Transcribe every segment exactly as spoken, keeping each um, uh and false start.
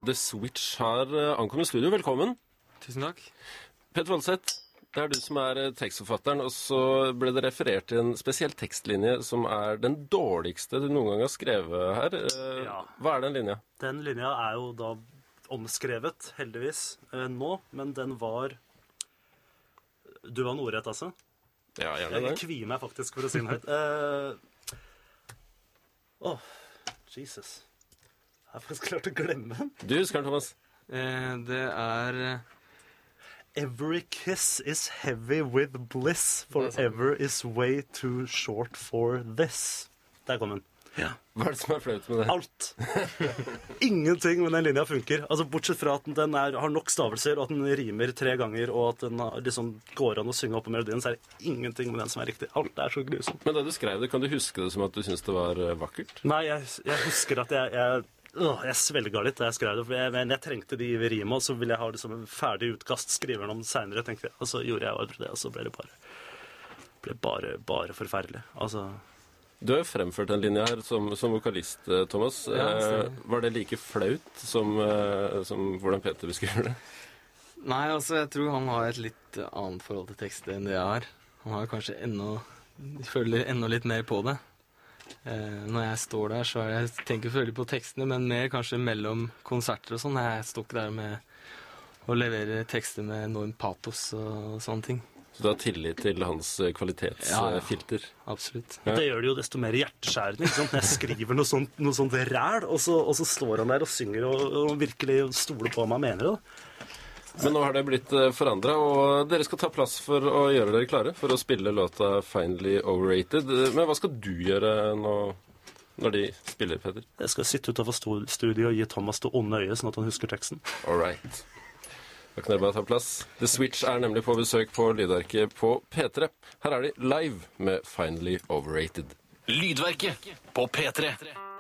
The Switch har ankommet i studio. Velkommen. Tusen takk. Petter Voldseth, det er du som er tekstforfatteren, og så ble det referert til en spesiell tekstlinje som er den dårligste du noen gang har skrevet her. Ja. Hva er den linja? Den linja er jo da omskrevet, heldigvis, nå, men den var... Du var en ordrett, altså? Ja, gjerne det. Jeg kvier meg faktisk for å si den høyt. Åh, uh... oh, Jesus. Jeg har faktisk klart å glemme den. Du husker den, Thomas? Eh, det er... Every kiss is heavy with bliss, forever is way too short for this. Der kom den. Ja. Hva er det som er flaut med det? Alt. Ingenting med den linja funker. Altså, bortsett fra at den er, har nok stavelser, og at den rimer tre ganger, og at den liksom går an å synge opp på melodien, så er det ingenting med den som er riktig. Alt er så grusomt. Men da du skrev det, kan du huske det som at du syntes det var vakkert? Nei, jeg, jeg husker at jeg... jeg Åh, jeg svelga litt da jeg skrev det, for jeg, men jeg trengte de i rimet, og så ville jeg ha det som en ferdig utkast, skrive den om senere, tenkte jeg. Og så gjorde jeg aldri det, og så ble det bare, ble bare, bare forferdelig. Altså... Du har jo fremført en linje her som, som vokalist, Thomas. Ja, eh, var det like flaut som, eh, som hvordan Peter beskriver det? Nei, altså, jeg tror han har et litt annet forhold til tekstet enn det jeg har. Han har kanskje enda, føler enda litt mer på det. Eh, når jeg står der, så er det, jeg tenker selvfølgelig på tekstene, men mer kanskje mellom konserter og sånn. Jeg står ikke der med å levere tekster med enorm patos og sånne ting. Så du har tillit til hans kvalitetsfilter? Ja, ja. Absolutt. Ja. Det gjør det jo desto mer hjerteskjærende, ikke sant? Når jeg skriver noe sånt, noe sånt ræl, og så, og så står han der og synger og, og virkelig stoler på hva man mener det. Men nå har det blitt forandret, og dere skal ta plass for å gjøre dere klare for å spille låta Finally Overrated. Men hva skal du gjøre nå, når de spiller, Petter? Jeg skal sitte utenfor studio og gi Thomas det onde øyet, sånn at han husker teksten. All right. Da kan dere bare ta plass. The Switch er nemlig på besøk på Lydverket på P tre. Her er de live med Finally Overrated. Lydverket på P tre.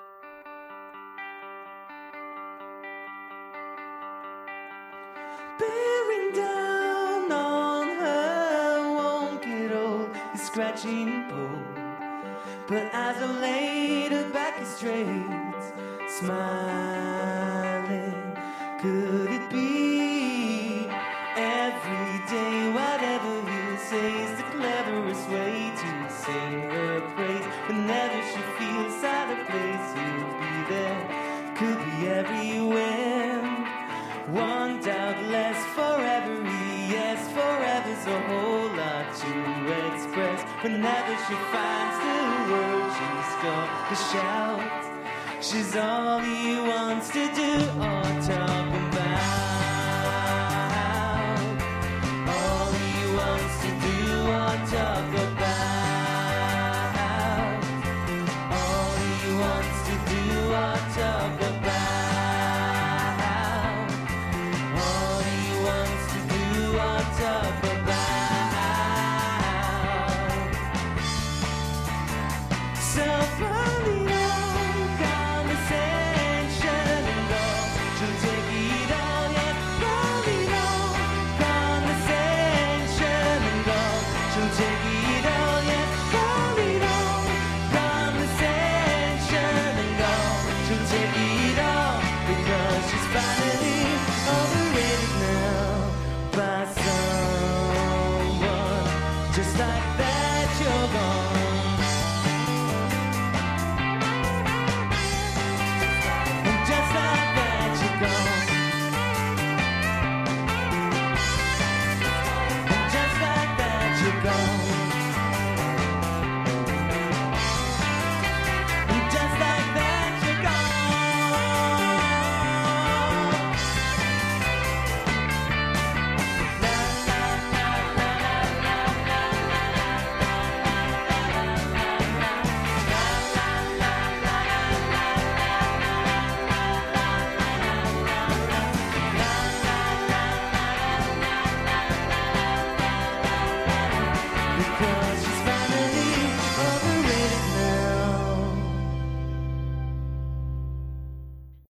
Bearing down on her won't get old, is scratching and pull. But as I laid her back straight, smiling, could it be? Every day, whatever you say is the cleverest way to sing her praise. Whenever she feels out of place, you'll be there. Could be everywhere. One doubt less for every yes, forever's a whole lot to express. Whenever she finds the words, she's got to shout. She's all he wants to do. Oh,